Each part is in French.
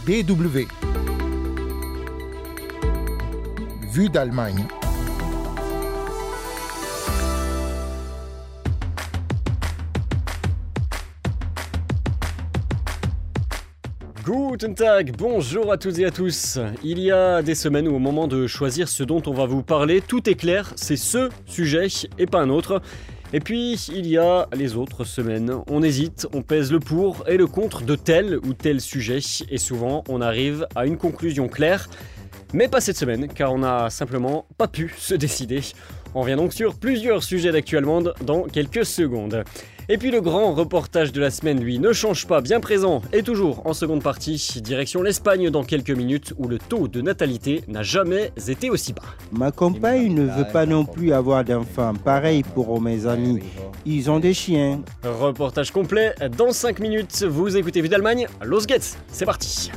DW. Vue d'Allemagne. Guten Tag, bonjour à toutes et à tous. Il y a des semaines où au moment de choisir ce dont on va vous parler, tout est clair, c'est ce sujet et pas un autre. Et puis, il y a les autres semaines. On hésite, on pèse le pour et le contre de tel ou tel sujet. Et souvent, on arrive à une conclusion claire. Mais pas cette semaine, car on n'a simplement pas pu se décider. On revient donc sur plusieurs sujets d'actu allemande dans quelques secondes. Et puis le grand reportage de la semaine, lui, ne change pas, bien présent et toujours en seconde partie. Direction l'Espagne dans quelques minutes, où le taux de natalité n'a jamais été aussi bas. Ma compagne ne veut pas non plus avoir d'enfants. Pareil pour mes amis. Ils ont des chiens. Reportage complet dans 5 minutes. Vous écoutez Vue d'Allemagne, Los geht's, c'est parti.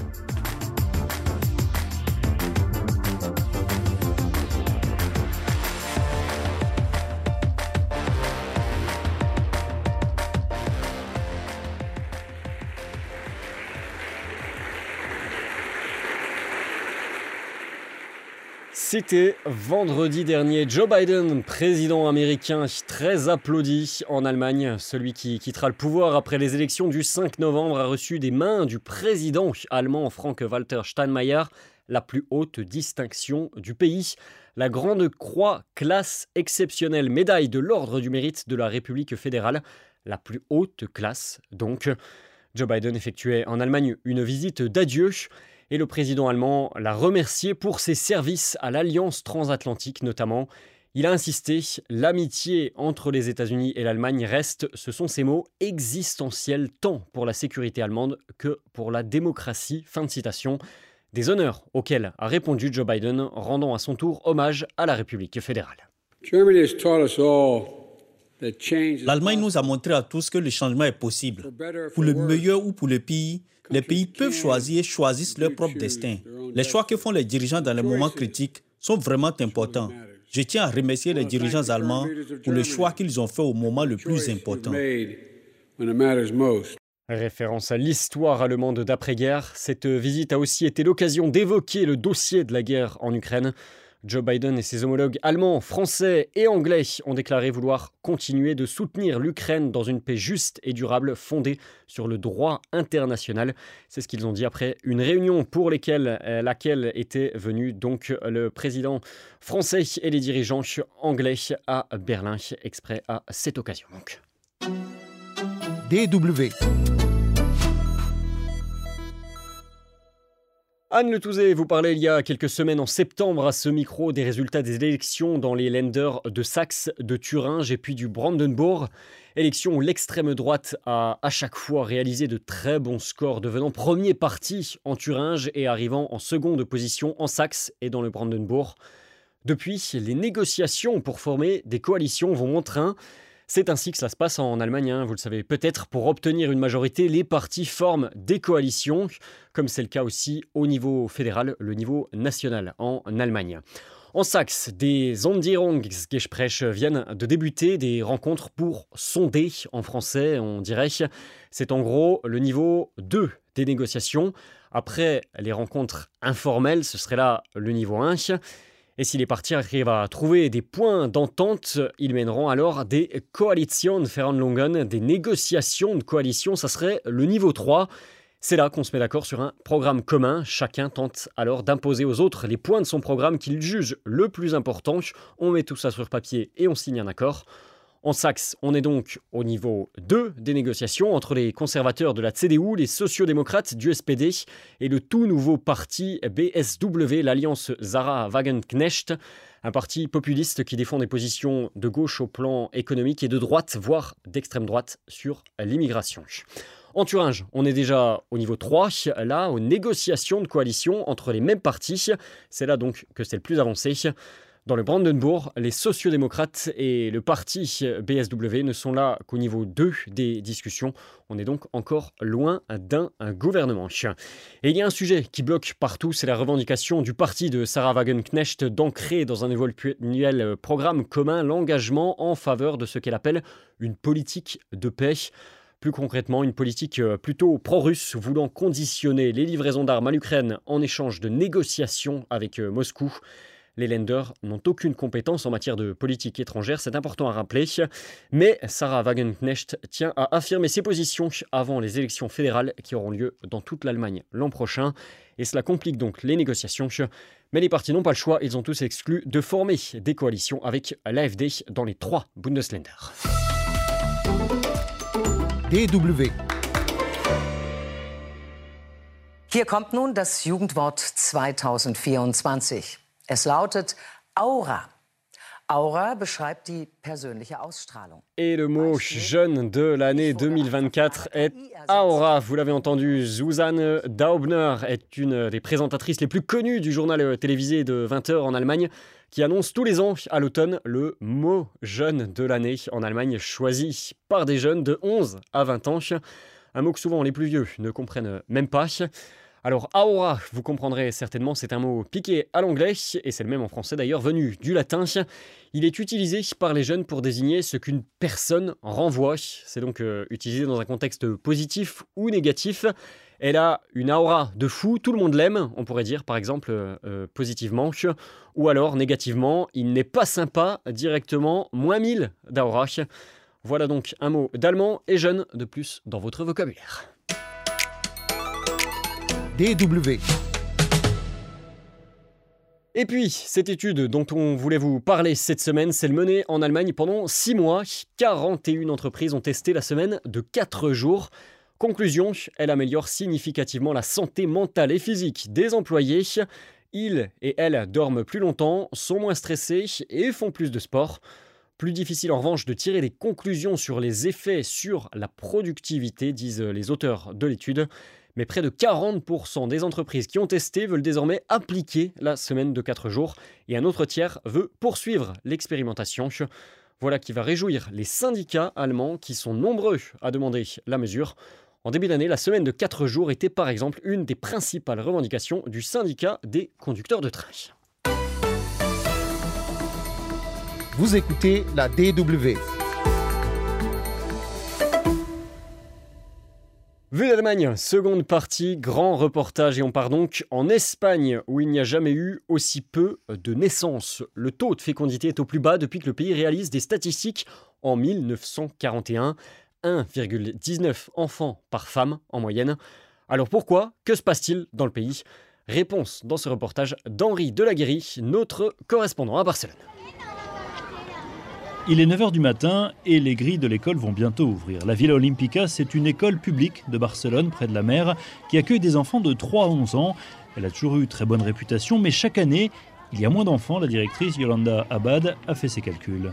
C'était vendredi dernier. Joe Biden, président américain, très applaudi en Allemagne. Celui qui quittera le pouvoir après les élections du 5 novembre a reçu des mains du président allemand Frank-Walter Steinmeier la plus haute distinction du pays. La Grande Croix, classe exceptionnelle, médaille de l'Ordre du Mérite de la République fédérale. La plus haute classe, donc. Joe Biden effectuait en Allemagne une visite d'adieu. Et le président allemand l'a remercié pour ses services à l'Alliance transatlantique notamment. Il a insisté, l'amitié entre les États-Unis et l'Allemagne reste, ce sont ses mots, existentiels tant pour la sécurité allemande que pour la démocratie. Fin de citation. Des honneurs auxquels a répondu Joe Biden, rendant à son tour hommage à la République fédérale. L'Allemagne nous a montré à tous que le changement est possible. Pour le meilleur ou pour le pire, les pays peuvent choisir et choisissent leur propre destin. Les choix que font les dirigeants dans les moments critiques sont vraiment importants. Je tiens à remercier les dirigeants allemands pour le choix qu'ils ont fait au moment le plus important. Référence à l'histoire allemande d'après-guerre, cette visite a aussi été l'occasion d'évoquer le dossier de la guerre en Ukraine. Joe Biden et ses homologues allemands, français et anglais ont déclaré vouloir continuer de soutenir l'Ukraine dans une paix juste et durable fondée sur le droit international. C'est ce qu'ils ont dit après une réunion pour laquelle était venu donc le président français et les dirigeants anglais à Berlin, exprès à cette occasion. Donc. DW. Anne Le Touzé vous parlait il y a quelques semaines en septembre à ce micro des résultats des élections dans les Länder de Saxe, de Thuringe et puis du Brandenbourg. Élection où l'extrême droite a à chaque fois réalisé de très bons scores, devenant premier parti en Thuringe et arrivant en seconde position en Saxe et dans le Brandenbourg. Depuis, les négociations pour former des coalitions vont en train. C'est ainsi que ça se passe en Allemagne, vous le savez peut-être. Pour obtenir une majorité, les partis forment des coalitions, comme c'est le cas aussi au niveau fédéral, le niveau national en Allemagne. En Saxe, des Sondierungsgespräche viennent de débuter, des rencontres pour sonder, en français on dirait. C'est en gros le niveau 2 des négociations. Après les rencontres informelles, ce serait là le niveau 1. Et si les partis arrivent à trouver des points d'entente, ils mèneront alors des Koalitionsverhandlungen, des négociations de coalition, ça serait le niveau 3. C'est là qu'on se met d'accord sur un programme commun. Chacun tente alors d'imposer aux autres les points de son programme qu'il juge le plus important. On met tout ça sur papier et on signe un accord. En Saxe, on est donc au niveau 2 des négociations entre les conservateurs de la CDU, les sociodémocrates du SPD et le tout nouveau parti BSW, l'Alliance Sarah Wagenknecht, un parti populiste qui défend des positions de gauche au plan économique et de droite, voire d'extrême droite, sur l'immigration. En Thuringe, on est déjà au niveau 3, là, aux négociations de coalition entre les mêmes partis. C'est là donc que c'est le plus avancé. Dans le Brandenbourg, les sociodémocrates et le parti BSW ne sont là qu'au niveau 2 des discussions. On est donc encore loin d'un gouvernement. Et il y a un sujet qui bloque partout, c'est la revendication du parti de Sarah Wagenknecht d'ancrer dans un éventuel programme commun l'engagement en faveur de ce qu'elle appelle une politique de paix. Plus concrètement, une politique plutôt pro-russe voulant conditionner les livraisons d'armes à l'Ukraine en échange de négociations avec Moscou. Les Länder n'ont aucune compétence en matière de politique étrangère, c'est important à rappeler. Mais Sarah Wagenknecht tient à affirmer ses positions avant les élections fédérales qui auront lieu dans toute l'Allemagne l'an prochain. Et cela complique donc les négociations. Mais les partis n'ont pas le choix, ils ont tous exclu de former des coalitions avec l'AfD dans les 3 Bundesländer. DW. Hier kommt nun das Jugendwort 2024. Es lautet Aura. Aura beschreibt die persönliche Ausstrahlung. Et le mot jeune de l'année 2024 est Aura. Vous l'avez entendu, Susanne Daubner est une des présentatrices les plus connues du journal télévisé de 20h en Allemagne, qui annonce tous les ans à l'automne le mot jeune de l'année en Allemagne, choisi par des jeunes de 11 à 20 ans. Un mot que souvent les plus vieux ne comprennent même pas. Alors, aura, vous comprendrez certainement, c'est un mot piqué à l'anglais, et c'est le même en français d'ailleurs, venu du latin. Il est utilisé par les jeunes pour désigner ce qu'une personne renvoie. C'est donc utilisé dans un contexte positif ou négatif. Elle a une aura de fou, tout le monde l'aime, on pourrait dire par exemple positivement. Ou alors négativement, il n'est pas sympa, directement, moins 1000 d'aura. Voilà donc un mot d'allemand et jeune de plus dans votre vocabulaire. DW. Et puis, cette étude dont on voulait vous parler cette semaine, c'est menée en Allemagne pendant 6 mois. 41 entreprises ont testé la semaine de 4 jours. Conclusion, elle améliore significativement la santé mentale et physique des employés. Ils et elles dorment plus longtemps, sont moins stressés et font plus de sport. Plus difficile en revanche de tirer des conclusions sur les effets sur la productivité, disent les auteurs de l'étude. Mais près de 40% des entreprises qui ont testé veulent désormais appliquer la semaine de 4 jours et un autre tiers veut poursuivre l'expérimentation. Voilà qui va réjouir les syndicats allemands qui sont nombreux à demander la mesure. En début d'année, la semaine de 4 jours était par exemple une des principales revendications du syndicat des conducteurs de train. Vous écoutez la DW. Vue d'Allemagne, seconde partie, grand reportage et on part donc en Espagne où il n'y a jamais eu aussi peu de naissances. Le taux de fécondité est au plus bas depuis que le pays réalise des statistiques en 1941. 1,19 enfants par femme en moyenne. Alors pourquoi ? Que se passe-t-il dans le pays ? Réponse dans ce reportage d'Henri Delaguéry, notre correspondant à Barcelone. Il est 9h du matin et les grilles de l'école vont bientôt ouvrir. La Villa Olímpica, c'est une école publique de Barcelone, près de la mer, qui accueille des enfants de 3 à 11 ans. Elle a toujours eu très bonne réputation, mais chaque année, il y a moins d'enfants. La directrice Yolanda Abad a fait ses calculs.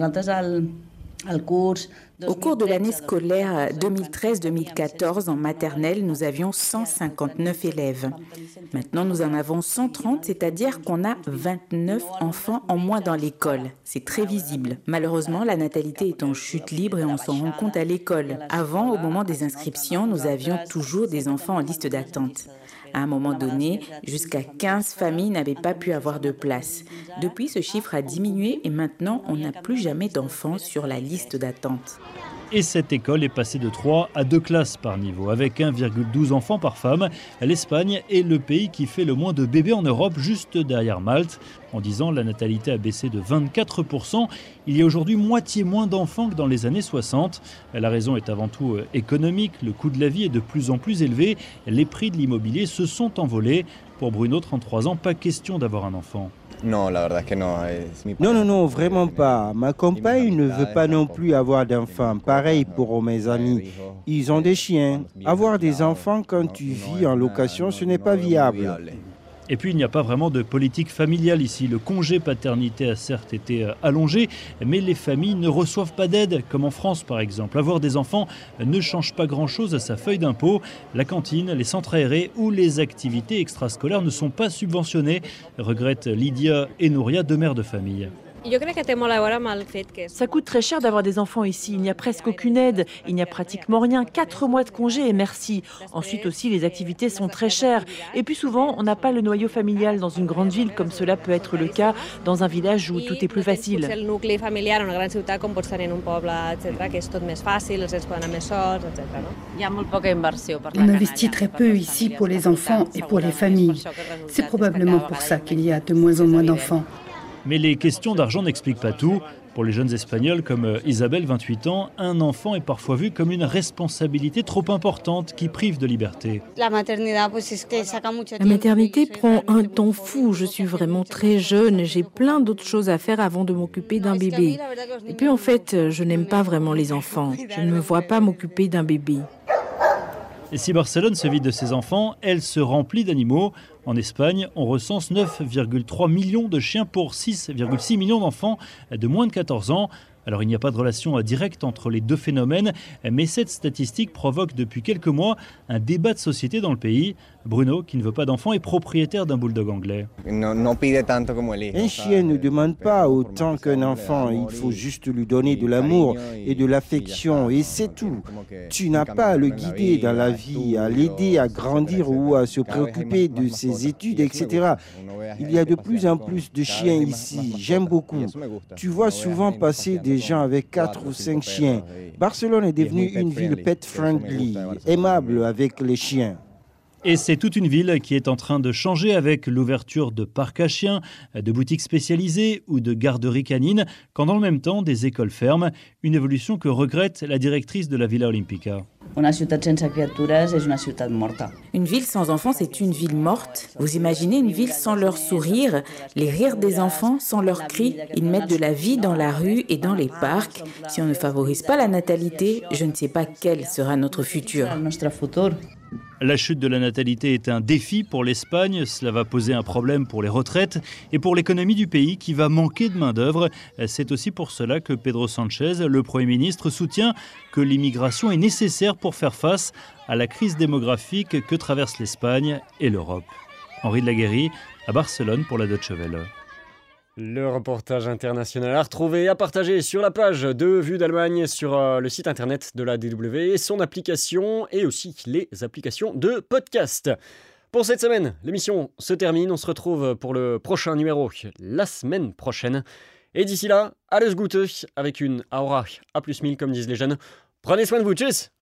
Au cours de l'année scolaire 2013-2014, en maternelle, nous avions 159 élèves. Maintenant, nous en avons 130, c'est-à-dire qu'on a 29 enfants en moins dans l'école. C'est très visible. Malheureusement, la natalité est en chute libre et on s'en rend compte à l'école. Avant, au moment des inscriptions, nous avions toujours des enfants en liste d'attente. À un moment donné, jusqu'à 15 familles n'avaient pas pu avoir de place. Depuis, ce chiffre a diminué et maintenant, on n'a plus jamais d'enfants sur la liste d'attente. Et cette école est passée de 3 à 2 classes par niveau, avec 1,12 enfants par femme. L'Espagne est le pays qui fait le moins de bébés en Europe, juste derrière Malte. En 10 ans, la natalité a baissé de 24%. Il y a aujourd'hui moitié moins d'enfants que dans les années 60. La raison est avant tout économique. Le coût de la vie est de plus en plus élevé. Les prix de l'immobilier se sont envolés. Pour Bruno, 33 ans, pas question d'avoir un enfant. Non, vraiment pas. Ma compagne ne veut pas non plus avoir d'enfants. Pareil pour mes amis. Ils ont des chiens. Avoir des enfants quand tu vis en location, ce n'est pas viable. Et puis, il n'y a pas vraiment de politique familiale ici. Le congé paternité a certes été allongé, mais les familles ne reçoivent pas d'aide, comme en France par exemple. Avoir des enfants ne change pas grand-chose à sa feuille d'impôt. La cantine, les centres aérés ou les activités extrascolaires ne sont pas subventionnés, regrettent Lydia et Nouria, deux mères de famille. Ça coûte très cher d'avoir des enfants ici. Il n'y a presque aucune aide. Il n'y a pratiquement rien. 4 mois de congé et merci. Ensuite aussi, les activités sont très chères. Et puis souvent, on n'a pas le noyau familial dans une grande ville comme cela peut être le cas dans un village où tout est plus facile. On investit très peu ici pour les enfants et pour les familles. C'est probablement pour ça qu'il y a de moins en moins d'enfants. Mais les questions d'argent n'expliquent pas tout. Pour les jeunes Espagnols comme Isabelle, 28 ans, un enfant est parfois vu comme une responsabilité trop importante qui prive de liberté. La maternité prend un temps fou. Je suis vraiment très jeune. J'ai plein d'autres choses à faire avant de m'occuper d'un bébé. Et puis en fait, je n'aime pas vraiment les enfants. Je ne me vois pas m'occuper d'un bébé. Et si Barcelone se vide de ses enfants, elle se remplit d'animaux. En Espagne, on recense 9,3 millions de chiens pour 6,6 millions d'enfants de moins de 14 ans. Alors il n'y a pas de relation directe entre les deux phénomènes, mais cette statistique provoque depuis quelques mois un débat de société dans le pays. Bruno, qui ne veut pas d'enfants, est propriétaire d'un bulldog anglais. Un chien ne demande pas autant qu'un enfant. Il faut juste lui donner de l'amour et de l'affection et c'est tout. Tu n'as pas à le guider dans la vie, à l'aider à grandir ou à se préoccuper de ses études, etc. Il y a de plus en plus de chiens ici. J'aime beaucoup. Tu vois souvent passer des gens avec 4 ou 5 chiens. Barcelone est devenue une ville pet-friendly, aimable avec les chiens. Et c'est toute une ville qui est en train de changer avec l'ouverture de parcs à chiens, de boutiques spécialisées ou de garderies canines, quand dans le même temps des écoles ferment, une évolution que regrette la directrice de la Villa Olímpica. Une ville sans enfants, c'est une ville morte. Vous imaginez une ville sans leur sourire, les rires des enfants, sans leurs cris. Ils mettent de la vie dans la rue et dans les parcs. Si on ne favorise pas la natalité, je ne sais pas quel sera notre futur. La chute de la natalité est un défi pour l'Espagne. Cela va poser un problème pour les retraites et pour l'économie du pays qui va manquer de main-d'œuvre. C'est aussi pour cela que Pedro Sánchez, le Premier ministre, soutient que l'immigration est nécessaire pour faire face à la crise démographique que traversent l'Espagne et l'Europe. Henri de Laguérie, à Barcelone pour la Deutsche Welle. Le reportage international à retrouver et à partager sur la page de Vue d'Allemagne, sur le site internet de la DW et son application et aussi les applications de podcast. Pour cette semaine, l'émission se termine. On se retrouve pour le prochain numéro la semaine prochaine. Et d'ici là, alles Gute avec une Aura A+1000 comme disent les jeunes. Prenez soin de vous, tchuss!